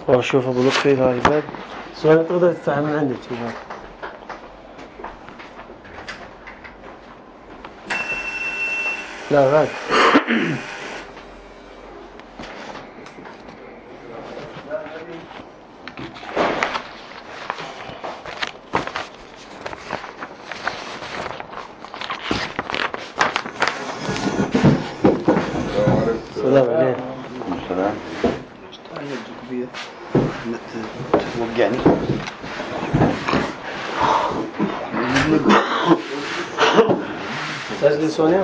واشوف ابو لطفي على الباب. سؤال تقدر تفتح من عندك كذا. لا بعد. السلام عليكم. السلام. توقعني. سجل سونيا.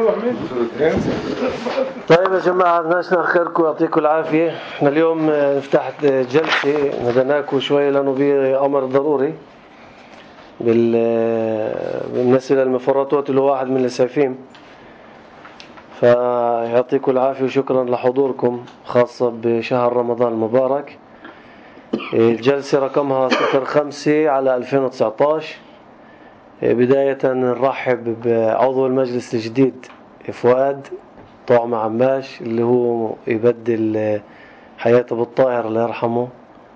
طيب يا جماعة، الناس خيركم ويعطيكم العافية. احنا اليوم نفتح جلسة ندناكم شوي لأنه بأمر ضروري بالنسبة للمفرطات اللي هو واحد من السيفين. فيعطيكم العافية وشكرا لحضوركم خاصة بشهر رمضان المبارك. الجلسة رقمها 05 على 2019. بداية نرحب بعضو المجلس الجديد فؤاد طعم عماش اللي هو يبدل حياة أبو الطاهر الله يرحمه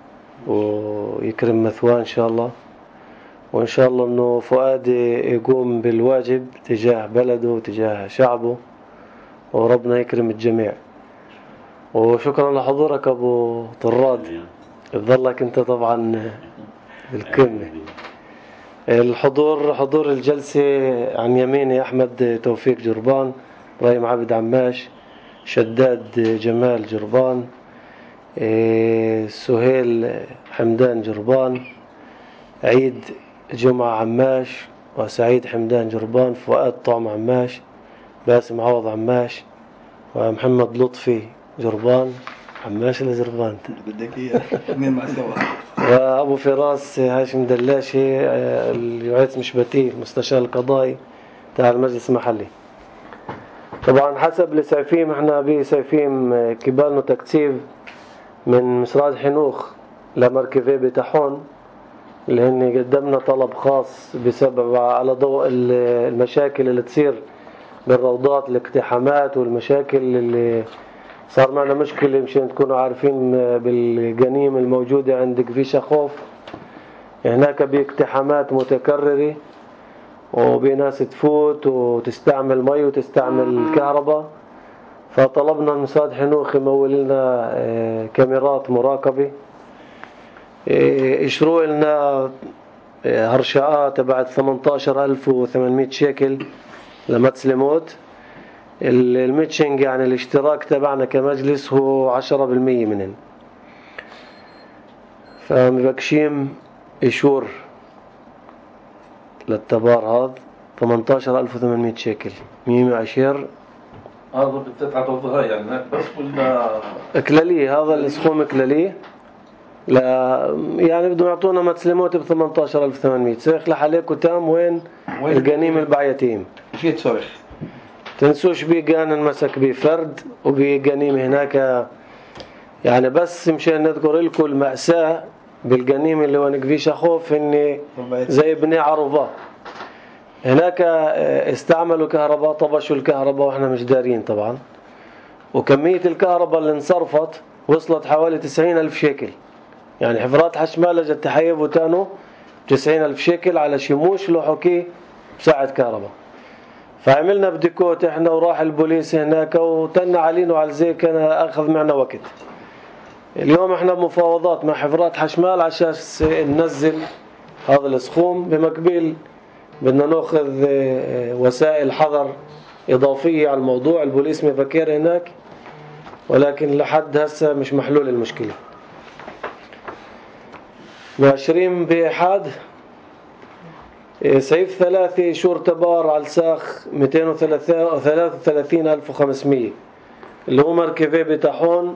ويكرم مثواه إن شاء الله. وإن شاء الله أنه فؤاد يقوم بالواجب تجاه بلده وتجاه شعبه وربنا يكرم الجميع. وشكرا لحضورك أبو طراد، يفضلك أنت طبعا بالكلمة. حضور الجلسة عن يميني أحمد توفيق جربان، إبراهيم عبد عماش، شداد جمال جربان، سهيل حمدان جربان، عيد جمعة عماش، وسعيد حمدان جربان، فؤاد طعم عماش، باسم عوض عماش، ومحمد لطفي جربان. عماش ولا جربان بدك اياه اثنين مع سوا. وابو فراس هاشم دلاشي اليعيس مشبتي مستشار القضائي تاع المجلس المحلي. طبعا حسب لسيفيم احنا بسيفيم كبالنا تكتيف من مسراد حنوخ لمركبي بتاعهم، لأن قدمنا طلب خاص بسبب على ضوء المشاكل اللي تصير بالروضات، الاقتحامات والمشاكل اللي صار معنا مشكلة مشان تكونوا عارفين بالجنيم الموجودة عند قفيشة خوف. هناك باقتحامات متكررة وبناس تفوت وتستعمل مي وتستعمل كهرباء. فطلبنا من مساد حنوخ يمول لنا كاميرات مراقبة، يشروا لنا هرشاءات تبعت 18,800 شيكل لمتسلموت. الميتشنج يعني الاشتراك تبعنا كمجلس هو 10% منهن. فمبكشيم إشور للتبار هذا 18,800 شيكل 110. هذا بتدفع توظيفها يعني بس ولا إكلالية؟ هذا السخوم إكلالية. لا يعني بدهم يعطونا متسلموت ب 18,800. سيخلح عليكم تام وين الجنيم البعيتيم. في تصرخ تنسوش بيقان المسك بفرد وبيقانيم هناك. يعني بس مشان نذكر لكم المأساة بالجنيم اللي هو نقفيش خوف إني زي بني عرفة هناك استعملوا كهرباء، طبشوا الكهرباء واحنا مش دارين طبعا. وكمية الكهرباء اللي انصرفت وصلت حوالي 90,000 شيكل. يعني حفرات حشمالة جت تحيب وتانو 90,000 شيكل على شموش لحكي بساعة كهرباء. فعملنا بديكوت احنا وراح البوليس هناك وتنا علينا وعلى زي كان اخذ معنا وقت. اليوم احنا بمفاوضات مع حفرات حشمال عشان ننزل هذا السخوم. بمقبل بدنا ناخذ وسائل حذر اضافية على الموضوع. البوليس مفكر هناك ولكن لحد هسه مش محلول المشكلة. ماشرين بإحاد سيف 3 شور تبار على الساخ 233,500 اللي هو مركبي بتاعهم.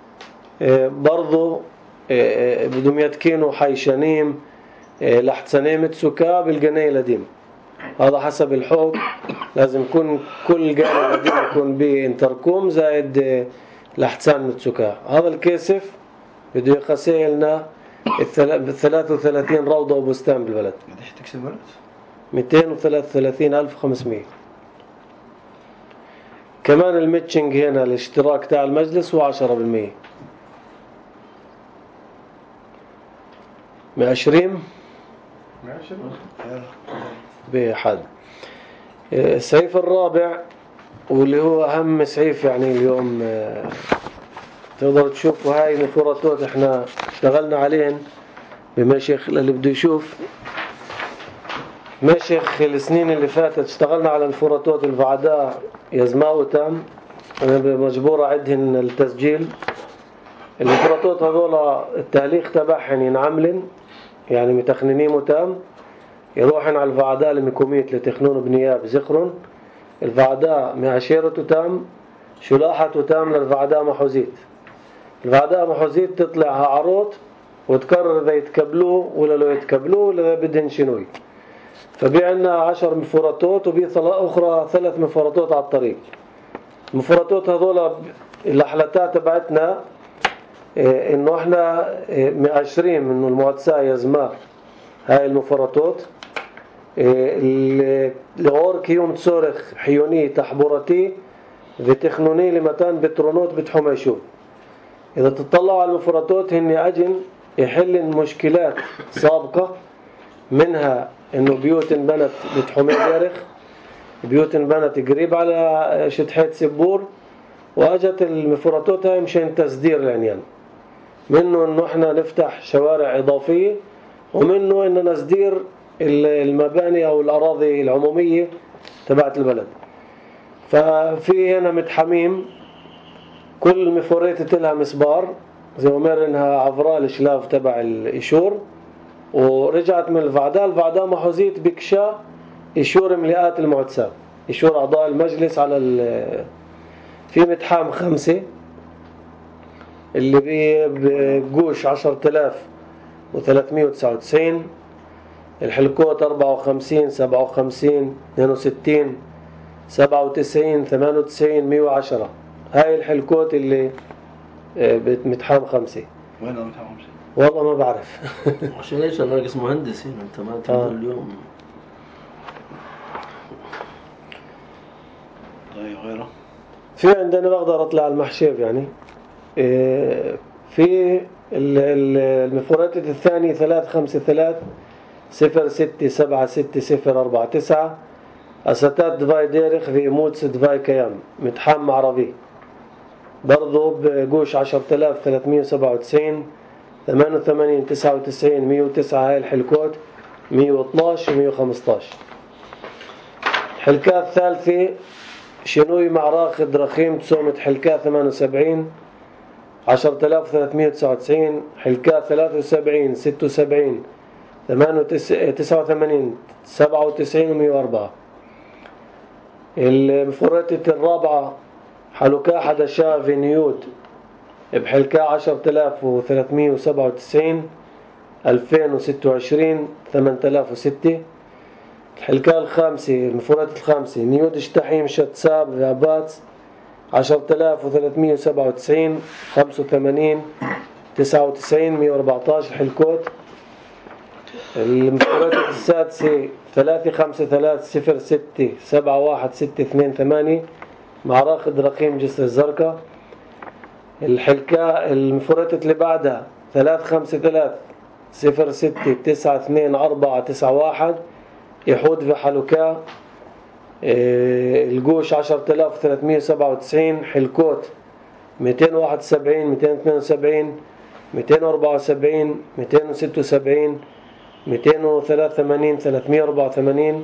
برضو بدهم يتكينوا حيشانيم لحتسانيم متسوكا بالجنيه القديم. هذا حسب الحكم لازم يكون كل جاني القديم يكون بانتركوم زائد لحتسان متسوكا. هذا الكيسف بده يقاسي لنا 33 روضة وبستان بالبلد. قديش تكسب ولد؟ 233,500. كمان الميتشنج هنا الاشتراك تاع المجلس هو 10%. مأشرين ماشي. بحد. السعيف الرابع واللي هو أهم سعيف يعني اليوم، تقدروا تشوفوا هاي مفورتات احنا اشتغلنا عليهن بمشيخ اللي بده يشوف مشيخ السنين اللي فاتت. اشتغلنا على الفورتات الفعداء يزماء تام، انا مجبور اعدهن التسجيل. الفورتات هذول التهليخ تبعهن ينعملن يعني متخننين متام، يروحن على الفعداء المكوميت لتخنون بنياب زخرن، الفعداء معشيرته تام، شلاحته تام للفعداء محوزيت. الفعداء محوزيت تطلعها عروض وتقرر إذا يتكبلوه ولا لو يتكبلوه ولا بدهن شنوي. فبي عنا 10 مفورتات وبي أخرى 3 مفورتات على الطريق. المفورتات هذول الأحلتات تبعتنا إنه إحنا مأشرين إنه المؤسسة يزمار هاي المفورتات لغور كيوم تصورخ حيوني تحبورتي وتخنوني لمتان بترونوت بتحميشون. إذا تطلعوا على المفورتات هن أجن يحل مشكلات سابقة، منها إنه بيوت انبنت بتحمي يارخ، بيوت انبنت قريب على شتحيت سبور، وأجت المفورتات هاي مشان تسدير العنيان. منه إنه إحنا نفتح شوارع إضافية، ومنه إنه نسدير المباني أو الأراضي العمومية تبعت البلد. ففي هنا متحميم كل مفوريت لها مسبار زي ما مر إنها عفراء الشلاف تبع الإشور، ورجعت من الفعداء محوزيت بكشا إشور مليئات المعتساب، إشور أعضاء المجلس على في متحام 5 اللي بقوش 10,399، الحلقوت 54 57 62 97 98 110. هاي الحلقوت اللي متحام 5. وين متحام 5؟ والله ما بعرف. عشان ايش انا ناقص مهندس هنا، انت ما تقدر اليوم. طيب غيره في عندنا بقدر اطلع المحشيب يعني. في المفورات الثاني 353 06 76 049 أستات دفاي ديرخ في موتس دفاي كيام متحام عربي برضو بقوش 10,397 88 99 109. هاي الحلقات 112 و 115. الحلقات الثالثة شنوي مع راخد رخيم تسومة حلقات 78 10,399، حلقات 73 76 89 97 و 104. المفورات الرابعة حلقة حدشا فينيود بحلقة 10,397 2026 8006. الحلقة الخامسة المفورات الخامسة نيود اشتحيم شتساب غابات 10,397 85 99 114 حلقات. المفورات السادسة 353 06 71628 مع راخد رقيم جسر الزرقاء. الحلقة المفورات اللي بعدها 353 06 92491 يحود في حلقة القوش 10,397 حلقات 271 272 274 276 283 384.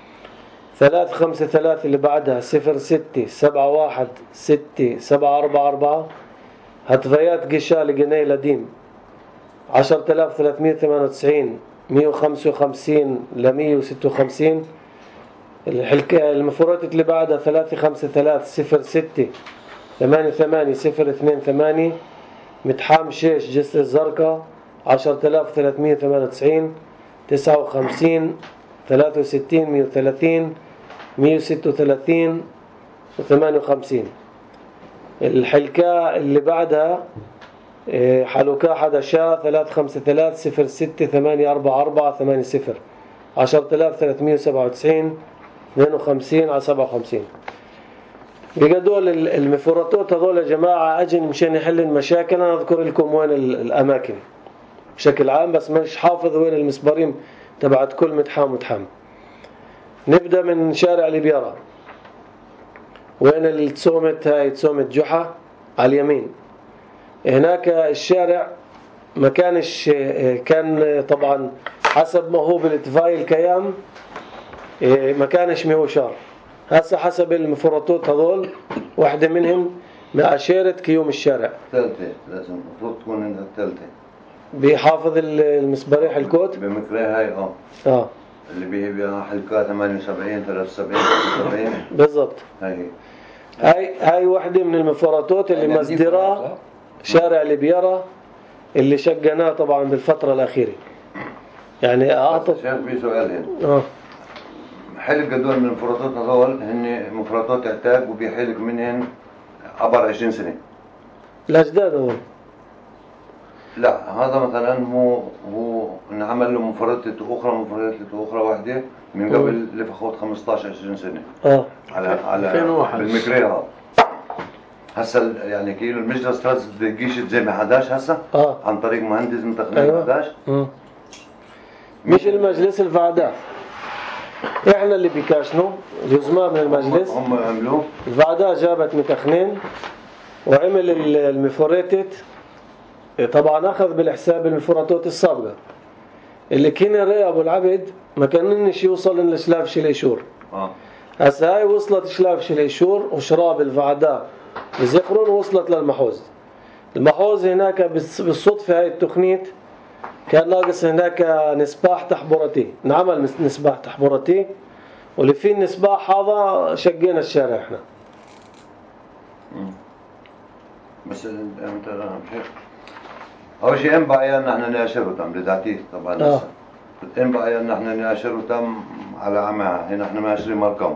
353 اللي بعدها 06 716 744 هتفيات قشال جنيه لديم 10,398 155 ل 156. الحلقة المفورات اللي بعدها 353 06 88 028 متحام شيش جسر الزرقاء 10,398 59 63 130 136 و 58. الحلقة اللي بعدها حلقة حدشا 353 06 844 80 10,397 52 على 57. بقدول المفورطات هذول يا جماعة أجن مشان يحل المشاكل. أنا أذكر لكم وين الأماكن. بشكل عام، بس مش حافظ وين المسبارين تبعت كل متحام ومتحام. نبدأ من شارع ليبيرا، وين التسومت هاي تسومت جحا على اليمين. هناك الشارع ما كانش، كان طبعا حسب ما هو بالاتفاقية الكيام ما كانش مهوشار. هسه حسب المفروضات هذول واحدة منهم مأشارة كيوم الشارع. ثالثة لازم المفروض تكون عندها الثالثة. بيحافظ المسباريح الكوت بمكراه هاي اللي بيها حلقات 78 73 75 بالضبط. هاي واحدة من المفروضات اللي مصدرها شارع ليبيرا اللي شقناه طبعا بالفترة الأخيرة. يعني أعطت في سؤال هنا. حلق هذول من المفروضات هذول هن مفروضات اعتاق، وبيحلق منهن عبر 20 سنة. الأجداد هذول. لا هذا مثلا هو انعمل له مفردة أخرى واحدة من قبل لفخوت 15-20 سنة. على 2001 بالمكريه هذا. هسه يعني كيلو المجلس راس بيجيش زي ما حداش هسه عن طريق مهندس من تقنية حداش. مش المجلس الفعداء، احنا اللي بيكاشنوا اليزماء من المجلس. هم عملوه. الفعداء جابت متخنين وعمل المفوريتت، طبعا اخذ بالحساب المفوراتات السابقة اللي كان الرئي ابو العبد ما كانش يوصل لشلاف شليشور. هسه هاي وصلت شلاف شليشور وشراب الفعداء بزخرون وصلت للمحوز. المحوز هناك بالصدفة هاي التقنيت كان ناقص هناك نسباح تحبورتي، نعمل نسباح تحبورتي، واللي فيه النسباح هذا شقينا الشارع احنا. بس انت اول شيء انبقى ان احنا ناشره تم لذاتي طبعا. انبقى ان احنا ناشره تم على عمى. هنا احنا ماشرين مرقم.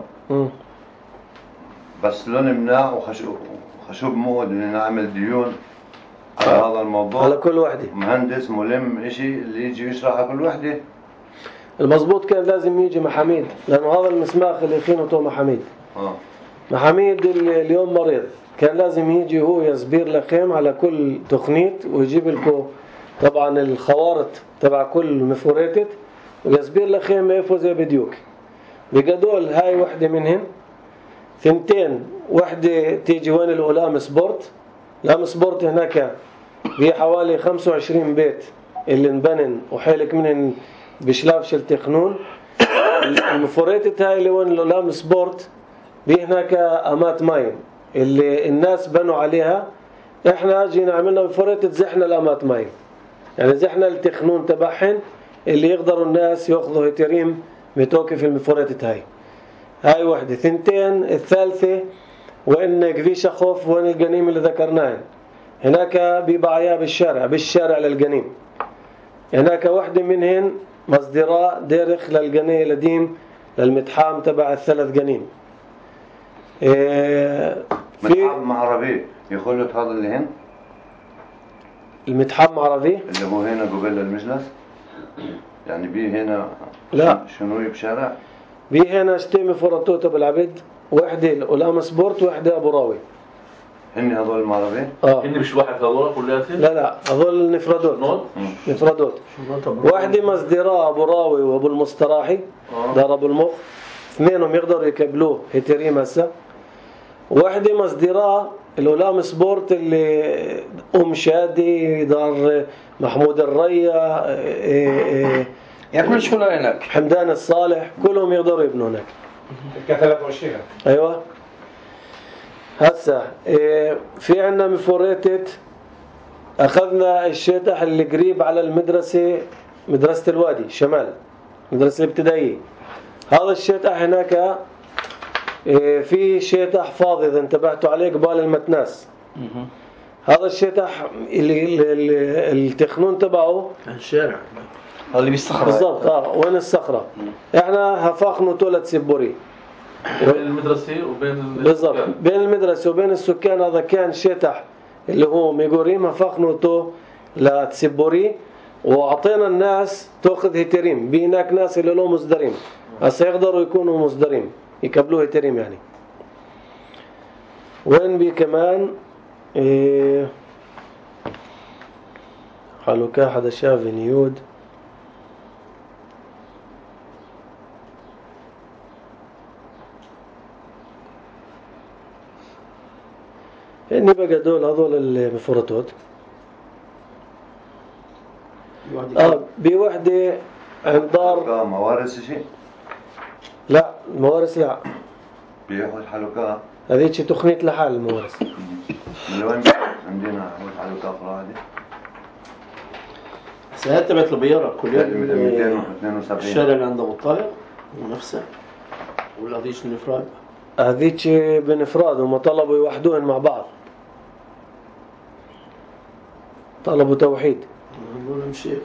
بس لو نمنع وخشوب موعد ان نعمل ديون على هذا الموضوع على كل وحده، مهندس ملم اشي اللي يجي يشرح على كل وحده. المضبوط كان لازم يجي محميد، لانه هذا المسماخ اللي خينته محميد. محميد اليوم مريض، كان لازم يجي هو يزبير لخيم على كل تقنيت ويجيب لكم طبعا الخوارط تبع كل مفوريتت ويزبير لخيم ايفو زي بديوك. بقدول هاي وحده منهن. ثنتين، وحده تيجي وين الأولام سبورت. الأولام سبورت هناك بحوالي 25 بيت اللي انبنن وحيلك منهن بشلاف شل تخنون. المفوريتت هاي اللي وين الأولام سبورت هناك أمات ماين اللي الناس بنوا عليها. احنا جينا عملنا مفوريتت زحنا الأمات ماين، يعني زحنا التخنون تبعهن اللي يقدروا الناس يأخذوا هتريم بتوقف المفوريتت هاي وحدة. ثنتين، الثالثة وين قفيشة خوف وين القنيم اللي ذكرناه هناك بيبعيا بالشارع للقنيم. هناك وحدة منهن مصدراء ديرخ للقنية القديم للمتحام تبع الثلاث قنيم. متحام عربي يخلط هذا اللي هن المتحام عربي اللي هو هنا قبل المجلس، يعني بيه هنا. لا شنو بشارع بيه هنا اشتمي فرطوته بالعبد، وحدة الأولام سبورت وحدة أبو راوي. هن هذول المعربي؟ هن مش واحد هذول كلياتهم؟ لا هذول نفردوت. واحدة مصدراء أبو راوي وأبو المستراحي دار أبو المخ، اثنينهم يقدروا يكبلوه هتريم هسه. واحدة مصدراء الأولام سبورت اللي شادي دار محمود الريا يكمل شغل هناك حمدان الصالح كلهم يقدروا يبنوا هناك. ك23. أيوة. هسه في عنا مفوريتت أخذنا الشيطح اللي قريب على المدرسة، مدرسة الوادي شمال، مدرسة الابتدائية. هذا الشيطح هناك في شيطح فاضي إذا انتبهتوا عليه قبال المتناس. هذا الشيطح اللي التخنون تبعه الشارع هذا اللي بالصخرة بالضبط. وين الصخرة. احنا هفاخنه تولد سبوري بين المدرسة وبين بالضبط بين المدرسة وبين السكان. هذا كان شيطح اللي هو ميغوريم، هفاخنه تو لتسبوري وعطينا الناس تأخذ هتريم. بيناك ناس اللي له مصدرين هسه يقدروا يكونوا مصدرين يكبلوه هتريم يعني. وين بي كمان חלוקה חדשה וניוד. هني بقدول هذول المفرطات. بوحدة عندار موارث شيء؟ لا الموارث لا. بياخذ حلقة. هذيك تقنية لحال الموارث. من وين عندنا حلقة أخرى هذه؟ ساعات تبعت البيارة كل يوم 272 الشارع اللي عند أبو الطاهر ونفسه ولا هذيك الإفراد؟ هذيك بنفراد وما طلبوا يوحدوهن مع بعض. طلبوا توحيد. نقول لهم شيخ.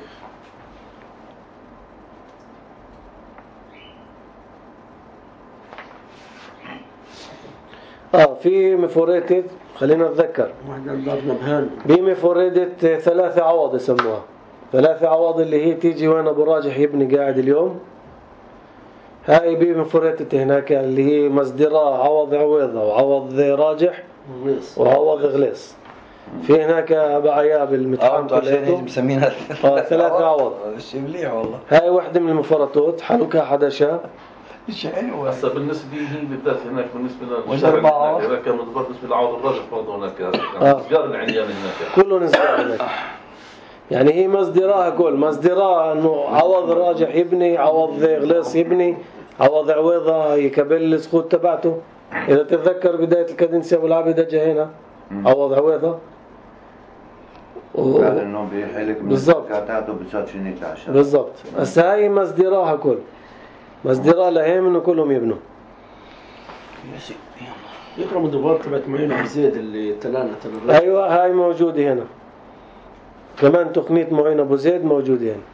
في مفردة خلينا نتذكر. واحدة ضربنا بهان. بمفردة 3 عوض يسموها. 3 عوض اللي هي تيجي وين أبو راجح يبني قاعد اليوم. هاي بمفردة هناك اللي هي مصدرها عوض عويضة وعوض راجح وعوض غليص. في هناك بعياب المتحام كليته مسمينها 3 عوض. شيء مليح والله. هاي واحدة من المفردات حلوكها حداشا. حلو. هسه بالنسبه هي بالذات هناك بالنسبه للشارع هناك كان بالنسبه لعوض الراجح برضه هناك مصدر العنيان هناك كله نزار هناك. يعني هي مصدرها كل مصدرها انه عوض راجح يبني عوض غليص يبني عوض عويضة يكبل السقوط تبعته. اذا تتذكر بداية الكادنسيا ابو العابد اجى هنا عوض عويضة بعد انه بيحلك من كاتاته بتصير شنو تعشى بالضبط. هسه هاي مصدرها كل مصدرها لهم انه كلهم يبنوا. يقرأ الدوار تبعت معين أبو زيد اللي تلانا ايوه هاي موجودة هنا كمان تقنية معين أبو زيد موجودة هنا.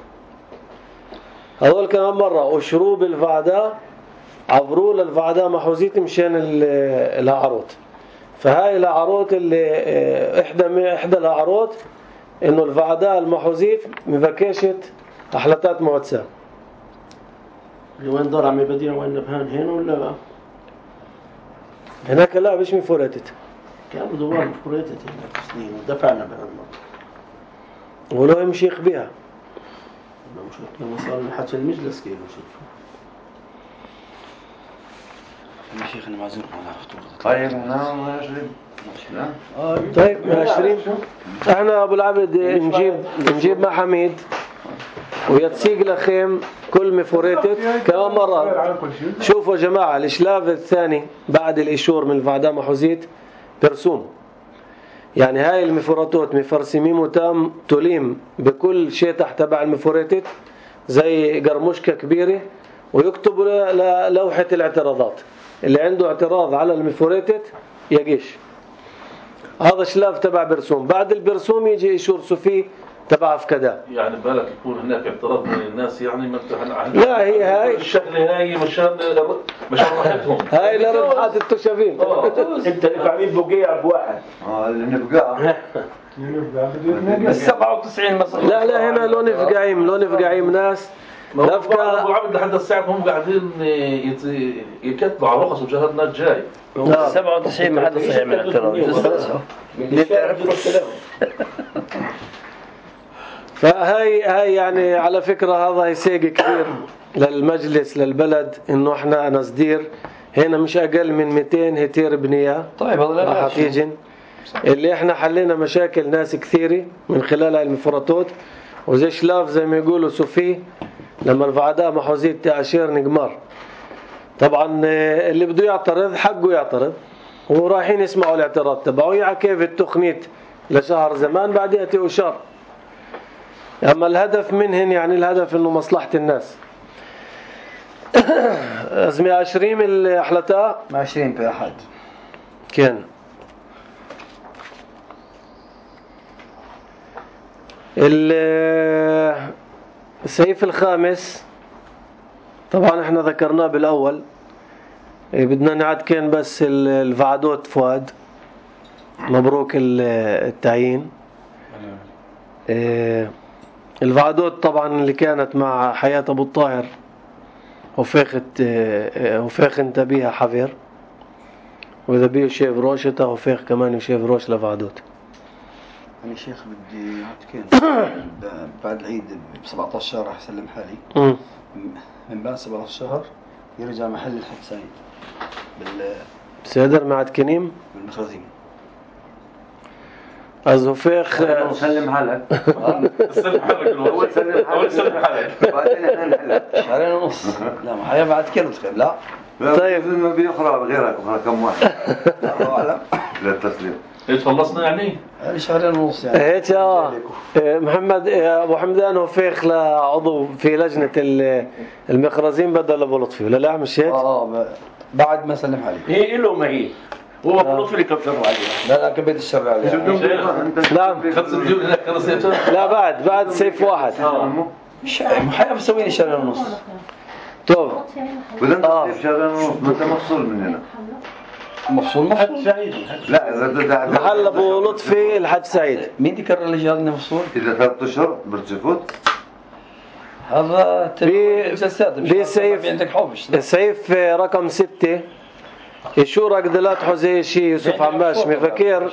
هذول كمان مرة أشروب الفعداء عبروا للفعداء محوزيت مشان العروت. فهاي العروت اللي إحدى العروت إنه الفعداء المحوزيت مفكشت أحلتات معتسة. اللي وين دار عمي بديع وين نبهان هنا ولا هناك لا مش مفورتت. كانوا دوار مفورتت هناك سنين ودفعنا بهان ولو يمشيخ بها. لما صار لحد المجلس كيلو شوف شيخنا معزوم على خطوة. طيب احنا 20 طيب 20 احنا ابو العبد نجيب مع حميد ويتسيق لخيم كل مفوريتت كمان مرة. شوفوا يا جماعة الاشلاف الثاني بعد الاشور من الفعداء محوزيت برسوم. يعني هاي المفوراتات مفرسمين وتام تليم بكل شيء تحت تبع المفوراتات زي قرمشكة كبيرة ويكتبوا لوحة الاعتراضات. اللي عنده اعتراض على المفوراتات يجيش. هذا شلاف تبع برسوم. بعد البرسوم يجي إشور صوفي تبع أفكدا. يعني بالك يكون هناك اعتراض من الناس يعني ما لا هي هاي الشغلة هاي مشان راحتهم. هاي لربحات التشافين. انت اللي فاهمين بوقيع بواحد. اللي نبقى 97 مصر. لا هنا لو نفقعيم ناس لفكا ابو العبد لحد الساعه هم قاعدين يكتبوا على رخص وجهادنا الجاي 97 ما حدا صحيح من الاعتراض. فهاي يعني على فكرة هذا يسيق كثير للمجلس للبلد انه احنا نصدير هنا مش اقل من 200 هتير بنية. طيب هذا راح تيجي اللي احنا حلينا مشاكل ناس كثيرة من خلال المفرطات وزي شلاف زي ما يقولوا صوفي لما الفعداء محوزيت تأشير نقمار. طبعا اللي بده يعترض حقه يعترض ورايحين يسمعوا الاعتراض تبعه يعكيف التقنية لشهر زمان بعدها تأشار. أما الهدف منهن يعني الهدف إنه مصلحة الناس. أزمي 20 الأحلتاء 20 بأحد كان السيف الخامس طبعا احنا ذكرناه بالأول. بدنا نعد كان بس الفعدوت فؤاد مبروك التعيين. الفعدوت طبعا اللي كانت مع حياة أبو الطاهر وفاخ انت بيها حفير وإذا بيه شيف روشته وفاخ كمان يشيف روش لفعدوت. أنا شيخ بدي أعتكف بعد العيد ب17 شهر راح أسلم حالي. من بعد 17 شهر يرجع محل الحج سعيد بسيدر معد كنيم بالمخازين. أزوفيخ سلم حالك. سلم حالك الأول. سلم حالك بعدين احنا نحلك. شهرين ونص. لا ما حيا بعد كيلو تخيل. لا طيب ما بيخرى غيرك كم واحد. الله أعلم. للتسليم. ايش خلصنا يعني؟ يعني شهرين ونص يعني. هيك محمد أبو حمدان وفيخ لعضو في لجنة المخرزين بدل أبو لطفي ولا لا مش هيك؟ بعد ما سلم حالي. هي له ما هي هو أبو لطفي اللي كفر عليه. لا كبيت الشر عليه. نعم. 5 مليون هناك خلص. لا بعد سيف واحد. محيا بسويني شهرين ونص. طب وإذا أنت كيف شهرين ونص ما أنت مفصول مننا. مفصول لا محل أبو لطفي الحج سعيد. مين ذكر اللي جالنا مفصول؟ إذا 3 أشهر برتفوت. هذا بسيف عندك حوش. السيف رقم 6 يشورك دلات حزيشي يوسف عماش مفكير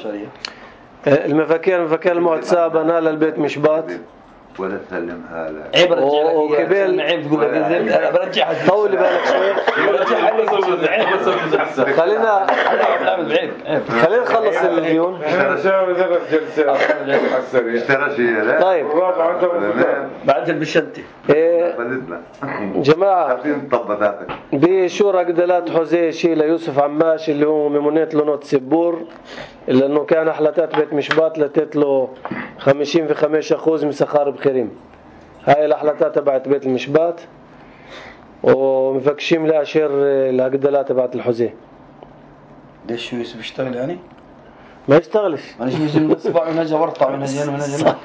مفكير المعتصى بنا للبيت مشبات ولا تسلمها لا. عيب رجع لك وكبيل عيب تقول لك انا برجعها. طولي بالك شوي. خلينا نخلص الديون. اشترى شيء لا. طيب بعد بالشنطة. جماعة بشورك دلات حزيشي ليوسف عماش اللي هو ممونية لونوت سبور لأنه كان أحلتات بيت مشبات لتت له 55% من سخار بخيريم. هاي الأحلتات تبعت بيت المشبات ومفكشين لأشير الأقدلات تبعت الحزيه. ليش شو يوسف يشتغل يعني؟ ما يشتغلش. أنا شو يجي من صباع ونجا ورطع ونجين ونجين.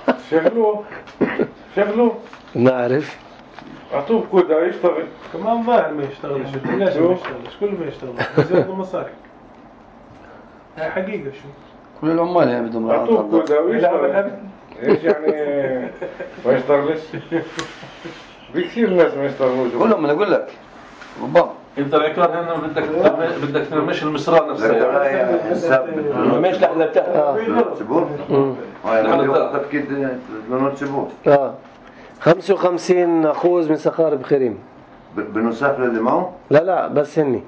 شغلوه نعرف. أعطوه كودا يشتغل كمان ظاهر ما يشتغلش. ليش ما يشتغلش؟ كل ما يشتغل بس ياخذوا مصاري. هاي حقيقة شو كل العمال يعني بدهم أعطوه كودا ويشتغل. ايش يعني ما يشتغلش؟ بكثير ناس ما يشتغلوش. كلهم أنا أقول لك ربما انت العكار هنا بدك ترمش المسرار نفسها. مش لحلتها. سبور. هاي تفكيد لونوت سبور. 55% من سخار بخيريم. بنصاف للي معه؟ لا بس هني.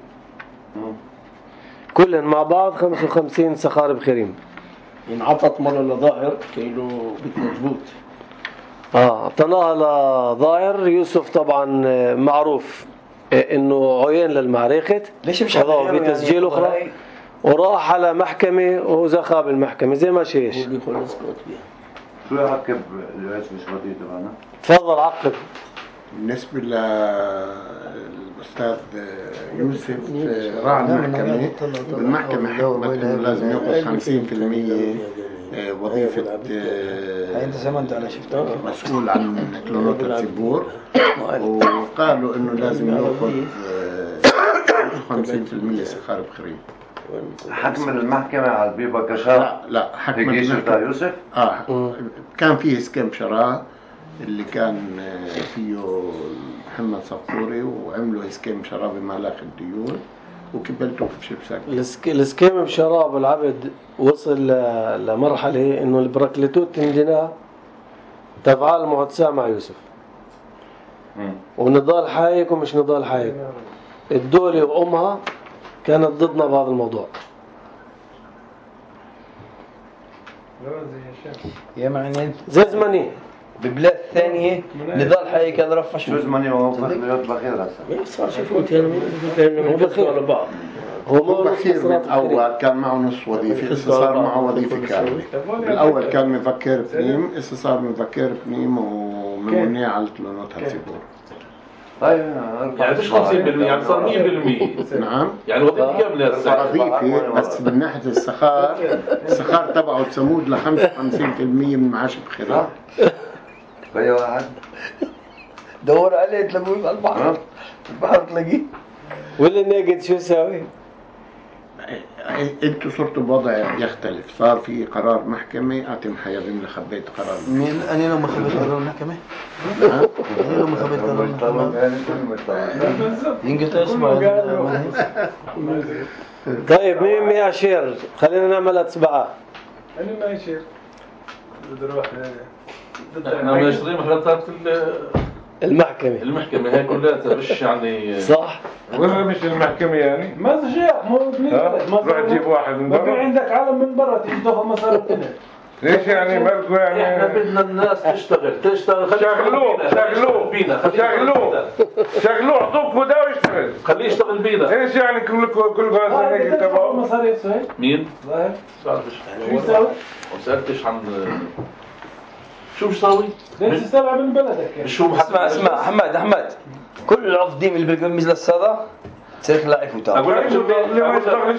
كلهم مع بعض 55 سخار بخيريم. انعطت مرة لظاهر كيلو مضبوط. اعطيناها لظاهر. يوسف طبعا معروف انه عين للمعركة. ليش مش في تسجيل اخرى وراح على محكمة وزخاب المحكمة زي ما شيش. شو يعقب العيش مشبطي تبعنا؟ تفضل عقب. بالنسبة للأستاذ يوسف راعى المحكمة بالمحكمة حكمت إنه لازم يأخذ 50% وظيفة مسؤول عن كلونات السبور وقالوا إنه لازم يأخذ 55% سخار بخريم. حكم المحكمة على البيبا كشار؟ لا حكم المحكمة يوسف؟ كان فيه اسكان شراء اللي كان فيه محمد صفوري وعملوا اسكيم شراب بملاك الديون وكبلته في شبسك. الاسكيم بشراب العبد وصل لمرحلة انه البراكليتوت تنجنا تفعل المعتصى مع يوسف ونضال حايك ومش نضال حايك. الدولة وامها كانت ضدنا بهذا الموضوع. يا معني زي زمني ببلاد ثانية نضال حيك هذا رفش. شو زمني وهو يطبخ خير هسه؟ صار شي فوت يعني بخير على بعض. هو بخير من أول كان معه نص وظيفة، إسا صار معه وظيفة كاملة. بالأول كان مفكر بنيم، إسا صار مفكر بنيم وممنوع على كلونات هالسبور. طيب يعني مش 50% يعني صار 100%. نعم. يعني وظيفة كاملة وظيفة بس من ناحية السخار تبعه تصمود ل 55% من معاش بخير. في واحد دور عليه تلاقوه في البحر. البحر تلاقيه. واللي ناقد شو يسوي؟ انتوا صرتوا بوضع يختلف. صار في قرار محكمة أتم حيابين لخبيت قرار. مين أنا لو ما خبيت قرار المحكمة؟ أنا لو ما خبيت قرار المحكمة ينقطع إصبع. طيب مين يشير؟ خلينا نعمل أتباعه. أنا ما يشير. بروح احنا ماشيين مخالفات المحكمة هي كلها مش يعني صح؟ ولا مش المحكمة يعني؟ ما شيء مو روح تجيب واحد من ما في برا. عندك عالم من برا تيجي تاخذ مصاري هنا. ليش يعني مالكوا احنا يعني بدنا الناس تشتغل شغلوه اعطوك مدى ويشتغل. خليه يشتغل بينا. ايش يعني كل هذا هيك تبعه؟ مصاري صحيح؟ مين؟ ظاهر بعرفش شو يساوي؟ ما سألتش عن شو بيساوي؟ ليش تستلع من بلدك يعني؟ شو اسمع أحمد كل العفدين اللي بيلقوا المجلس هذا صرت لاعب وتابع. اقول لك اللي ما يشتغلش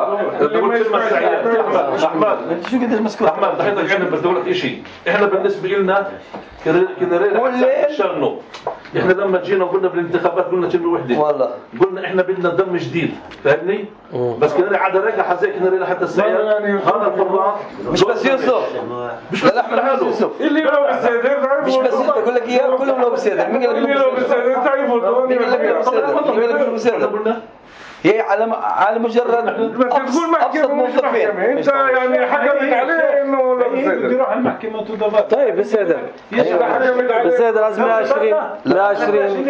احمد شو قديش مسكوت؟ احمد ضحيتك عنا بس بدي لك شيء. احنا بالنسبه لنا كنا شغلنا. احنا لما جينا وقلنا بالانتخابات قلنا كلمه وحده والله قلنا احنا بدنا دم جديد فاهمني؟ بس كنا عاد رجع زي كنا حتى السعيد هذا القرار مش بس يوسف مش لا احمد مش يوسف اللي لو بالسيدر مش بس يوسف بقول لك اياه كلهم لو بالسيدر مين قال اللي لك لو بالسيدر تعرفوا مين قال لك بالسيدر هي على مجرد تقول محكمة مش محكمة انت يعني حكمت عليه انه لو بده بالسيدر يروح المحكمة وتضبط. طيب بالسيدر لازم 120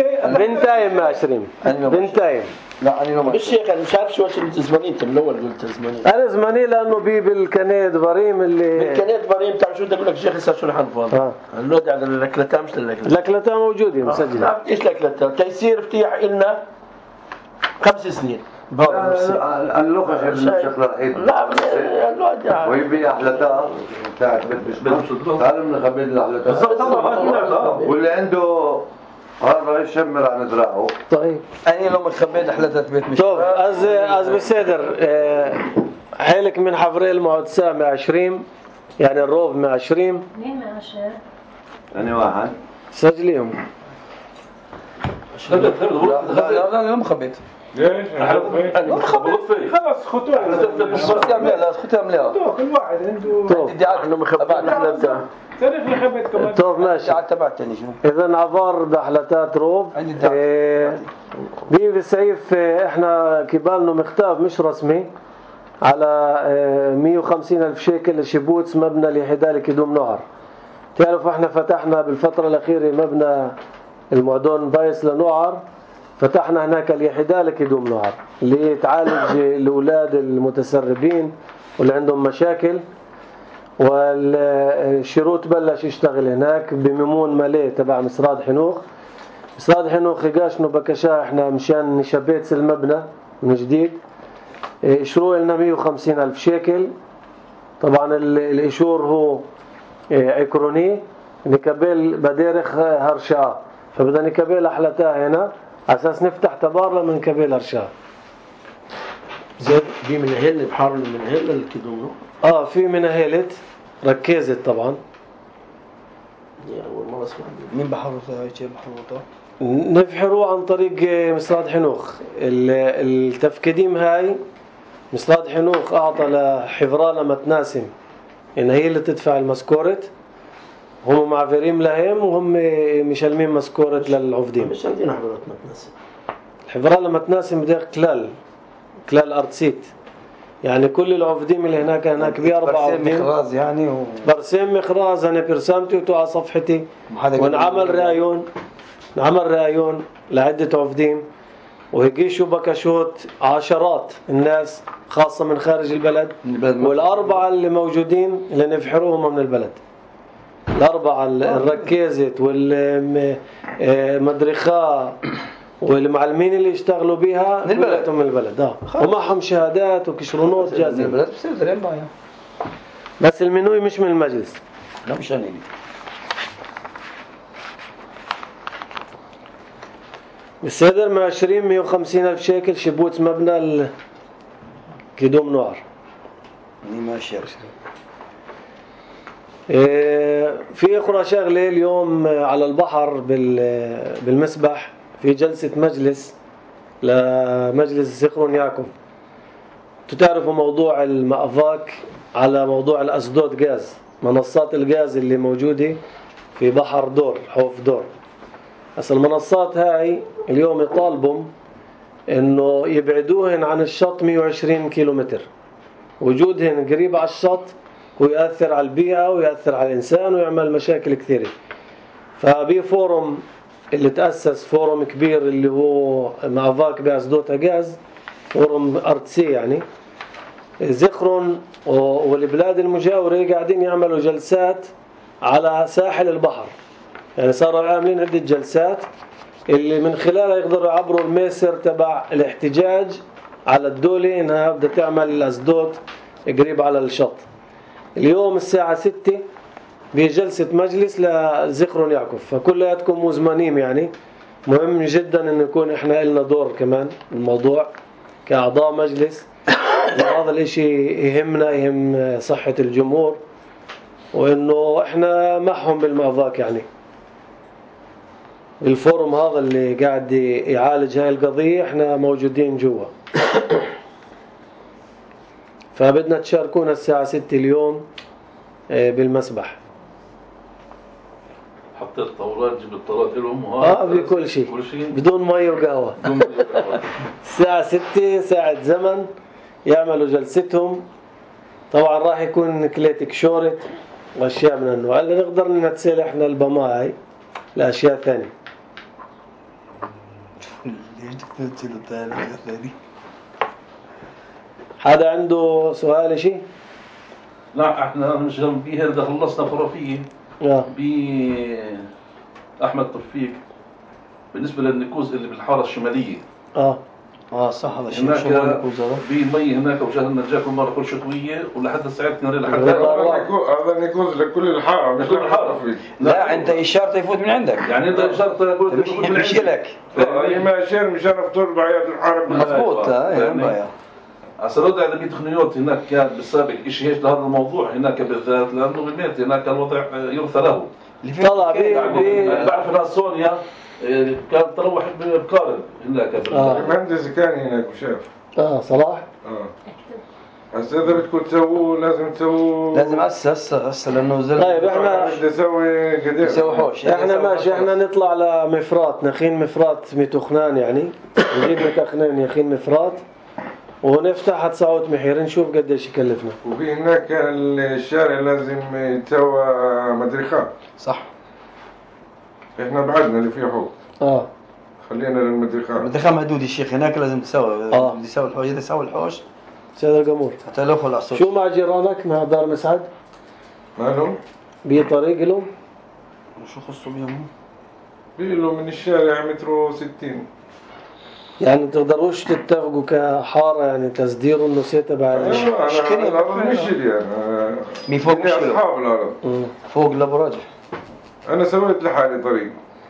بنتايم لا انا مش هيك انا مش عارف شو زماني انت من الاول قلت زماني. انا زماني لانه بالكنيد بريم اللي بالكنيت بريم تاع شو بدي اقول لك شيخ لسه شو رح نفضل. اللود على الاكلتان مش للاكلتان. الاكلتان موجودين مسجله. ايش الاكلتان؟ تيسير افتيح لنا 5 سنين. اللغة بشكل رحيم. لا اللود يعني. ويبي أحلتها بتاعت تعالوا نخبي الأحلتها واللي عنده هذا يشمر عن ذراعه. طيب انا لو ما خبيت احلتها بيت مش شوف از بالسيدر حالك من حفريل معدسة 120 يعني الروف 120 مين 120 يعني واحد سجليهم. لا ما خبيت ليش؟ خلاص خدتها مليها كل واحد عنده انه مخبي الاحلتان. تاريخ لخبت كمان. طيب ماشي. تبعتني شو اذا عبار باحلتات روف بالسيف احنا كبالنا مختاب مش رسمي على 150,000 شيكل شبوتس مبنى لحدالة كدوم نهر. تعرف احنا فتحنا بالفترة الأخيرة مبنى المعدون بايس لنوعر. فتحنا هناك اليحدالة كدوم نهر اللي تعالج الأولاد المتسربين واللي عندهم مشاكل. والشروط بلش يشتغل هناك بميمون ماليه تبع مسراد حنوخ. مسراد حنوخ قاشنو بكشاه احنا مشان نشبيت المبنى من جديد. اشروه لنا 150,000 شيكل. طبعا الاشور هو عكروني نكبل بديرخ هرشاه فبدنا نكبل احلتها هنا على اساس نفتح تبار لما نكبل هرشاه. زين في من هيل بحار من هيل الكدوم. في مناهلت ركزت طبعا. اول مره اسمع. مين بحرته هاي شيء بحرته نفحروا عن طريق مسراد حنوخ. التفكيديم هاي مسراد حنوخ اعطى لحفرانة متناسم ان هي اللي تدفع المسكورة. هم معفرين لهم وهم مشلمين مسكورة للعفدين. مش عندنا حفرات متناسم. الحفرانة متناسم بدها كلال ارتسيت يعني كل العفدين اللي هناك بأربع عفدين مخراز يعني برسيم مخراز انا برسمته وتو على صفحتي ونعمل رأيون لعدة عفدين وهيجيشوا بكشوت عشرات الناس خاصة من خارج البلد والأربعة اللي موجودين اللي نفحروهم من البلد. الأربعة الركيزت والمدرخاء والمعلمين اللي يشتغلوا بيها كلهم من البلد ومعهم شهادات وكشرونات جاهزين. بس المنوي مش من المجلس. لا مش أنا. بالسيدر من 150,000 شيكل شبوت مبنى كدوم نوار. ماشي. في أخرى شغلة اليوم على البحر بالمسبح في جلسة مجلس لمجلس زخرون يعقوب. تعرفوا موضوع المأفاك على موضوع الأسدود غاز منصات الغاز اللي موجودة في بحر دور حوف دور. بس المنصات هاي اليوم يطالبوا انه يبعدوهن عن الشط 120 كيلومتر. وجودهن قريب على الشط ويأثر على البيئة ويأثر على الإنسان ويعمل مشاكل كثيرة. فبي فورم اللي تأسس فورم كبير اللي هو مأفاك بأسدوتا غاز، فورم أرتسي يعني زخرون والبلاد المجاورة قاعدين يعملوا جلسات على ساحل البحر. يعني صاروا عاملين عدة جلسات اللي من خلالها يقدروا يعبروا الميسر تبع الاحتجاج على الدولة إنها بدها تعمل الأسدود قريب على الشط. اليوم الساعة 6 بجلسة مجلس لزخرون يعكف، فكلياتكم مزمنين. يعني مهم جدا إنه يكون إحنا إلنا دور كمان الموضوع كأعضاء مجلس، وهذا الإشي يهمنا، يهم صحة الجمهور، وإنه إحنا معهم بالمأفاك. يعني الفورم هذا اللي قاعد يعالج هاي القضية إحنا موجودين جوا. فبدنا تشاركونا الساعة 6 اليوم بالمسبح. حطيت طاولات، جبت طاولات لهم بكل شيء بدون مي وقهوة. الساعة 6 ساعة زمن يعملوا جلستهم. طبعا راح يكون كليتك شورت واشياء من النوع اللي نقدر نتسال احنا البماعي لاشياء ثانيه. حدا عنده سؤال شيء؟ لا احنا مش بيه هذا خلصنا خرافيه احمد توفيق بالنسبه للنكوز اللي بالحاره الشماليه. صح، هذا الشيء هناك في مي هناك وجهنا جاكم مره كل شتويه ولحد الساعه كنا لحد هذا نيكوز لكل الحاره مش الحاره. لا انت اشارته يفوت من عندك، يعني انت اشارته يفوت من مش لك. ما اشار مشان افطر بعيات الحاره مضبوط. أصلا إذا بتقنيات هناك كان بالسابق إشي هيك لهذا الموضوع هناك بالذات، لأنه بالميت هناك الوضع يرثى له. طلع بعرف أنها سونيا كانت تروح بقارب هناك. المهندس كان هناك وشاف. صلاح. هسه إذا بدكم تسووا لازم هسه لأنه زلمة. طيب إحنا بدي أسوي حوش. إحنا ماشي، إحنا نطلع لمفرات، نخين مفرات ميتوخنان، يعني نجيب متخنان يخين مفرات ونفتح 900 محير نشوف قديش يكلفنا. وفي هناك الشارع لازم يتسوى مدرخات. صح. احنا بعدنا اللي فيه حوض. خلينا للمدرخات. المدرخة محدود الشيخ، هناك لازم تسوى. بدي يسوي الحوش، إذا سوى الحوش سيد القمور. حتى لو خلع صوت. شو مع جيرانك مع دار مسعد؟ مالهم؟ بطريق لهم؟ وشو خصوا بيهم؟ بيقولوا من الشارع مترو 60. يعني تقدروش تتفقوا كحارة يعني تصديروا النسية تبع الأرض مش لي أنا. مين فوق مش أصحاب الأرض. فوق الأبراج. أنا سويت لحالي طريق.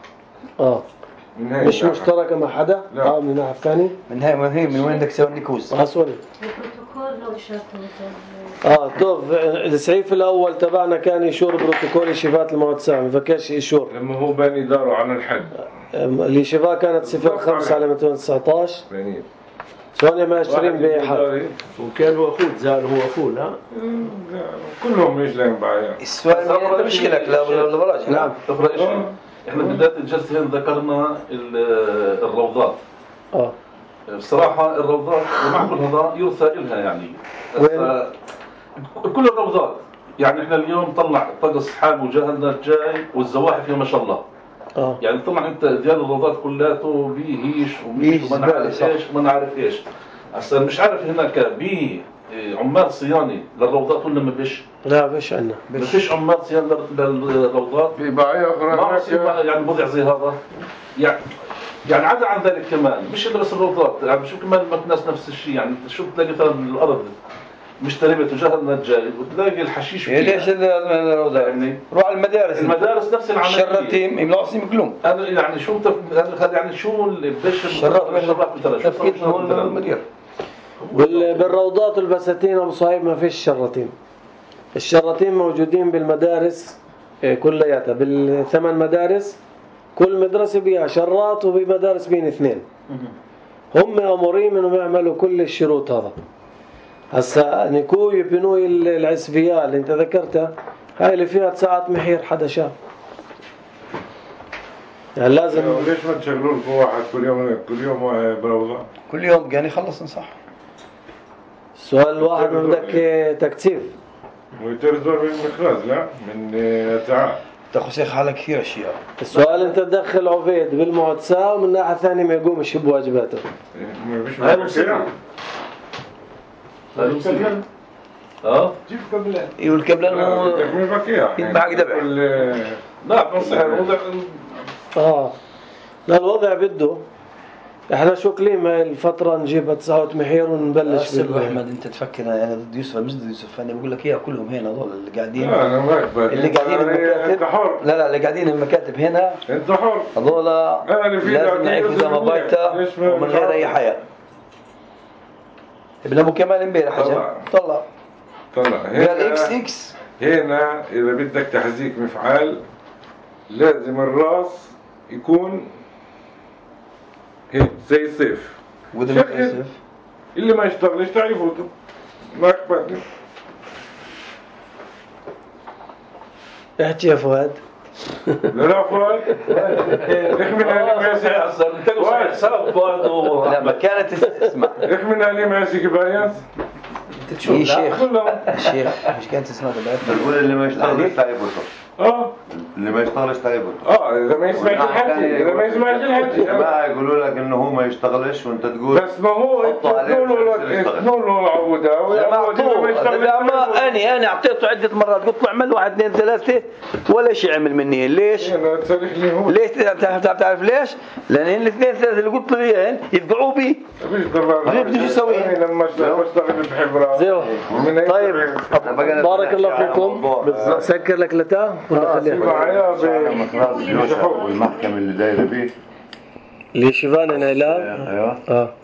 مش مشتركة مع حدا؟ لا. من الناحية الثانية؟ من وين بدك تسوي النكوز؟ سوري. طوف السعيف الأول تبعنا كان يشور بروتوكول شفات المواد الساعة، ما فكرش يشور. لما هو باني داره عن الحد. اللي شفاه كانت 05 على 219. بانين. سونيا ما اشترين بحد. وكان هو أخوه زال هو أخوه لا؟ كلهم مش لهم بعيا. السؤال مشكلك للأبراج. نعم. تفرق شيء. احنا بداية الجلسة هنا ذكرنا الروضات. بصراحة الروضات ومع كل هذا يرثى إلها يعني. كل الروضات يعني احنا اليوم طلع طقس حام وجهلنا جاي والزواحف ما شاء الله. يعني طبعا انت ديال الروضات كلياته بيهيش ومش وما نعرف ايش وما نعرف ايش. هسه مش عارف هناك عمال صيانة للروضات ولا ما بيش؟ لا بيش عندنا. ما فيش عمال صيانة للروضات. في بعيا أخرى يعني وضع زي هذا. يعني عدا عن ذلك كمان مش بس الروضات، يعني بشوف كمان الناس نفس الشيء. يعني شوف تلاقي مثلا الأرض مش تربت وجهها النجاري وتلاقي الحشيش فيها. ليش الروضات؟ يعني روح على المدارس نفس العملية. شرتين يملعصين كلهم. أنا يعني شو يعني شو بيش الشرط المدير. بالروضات والبساتين ابو صهيب ما فيش شرطين. الشرطين موجودين بالمدارس كلياتها، بالثمان مدارس كل مدرسة بيها شراط وبمدارس بين اثنين. هم امورين انهم يعملوا كل الشروط هذا. هسا نكوي بنوي العسفياء اللي انت ذكرتها هاي اللي فيها 9 محير حدا شاف. يعني لازم ليش ما تشغلوا لكم واحد كل يوم بروضة؟ كل يوم يعني خلص صح. السؤال الواحد ما بدك تكثيف. ويترزور من المخراج لا من تعال تاخذ شيخ حالك كثير اشياء. السؤال انت تدخل عبيد بالمعتسى ومن ناحية ثانية ما يقومش بواجباته. هاي مصيبة. جيب قبلها. ايوه الكبلان يذبح ذبح. لا بنصح الوضع. لا الوضع بده احنا شو كلمة الفترة نجيبها 9 محير ونبلش ابو احمد انت تفكر يعني ضد يوسف مش ضد يوسف، انا بقول لك اياها كلهم هنا هذول اللي قاعدين. لا انا ما اقبل اللي قاعدين المكاتب. انت حر. لا اللي قاعدين المكاتب هنا انت حر. هذول لازم نعيشوا زي ما بايته ومن غير اي حياة. ابن ابو كمال امبارح طلع قال اكس اكس. هنا اذا بدك تحزيك مفعال لازم الراس يكون هيك زي السيف. السيف اللي ما يشتغلش تعرفوا ما اكبر. احكي يا فؤاد. لا فؤاد اخمن علي ماسك لا ما كانت اسمع اخمن علي ماسك بايانس. يا شيخ مش كانت اسمها تبعت بنقول اللي ما يشتغلش تعبته. اللي ما يشتغلش تعبته. اذا ما يسمعش الحكي اذا ما يسمعش الحكي ما يقولوا لك انه هو ما يشتغلش وانت تقول بس ما هو تقولوا له العودة انا اعطيته عدة مرات قلت له اعمل 1 2 3 ولا شيء عمل مني. ليش تعرف ليش؟ لان الاثنين 3 اللي قلت له اياهم يفقعوا بي بدي شو اسوي لما اشتغل بحبره. طيب بارك الله فيكم. سكر لك لتا ولا خليها والمحكمة اللي دايرة بيه اللي شيفان اعلام. ايوه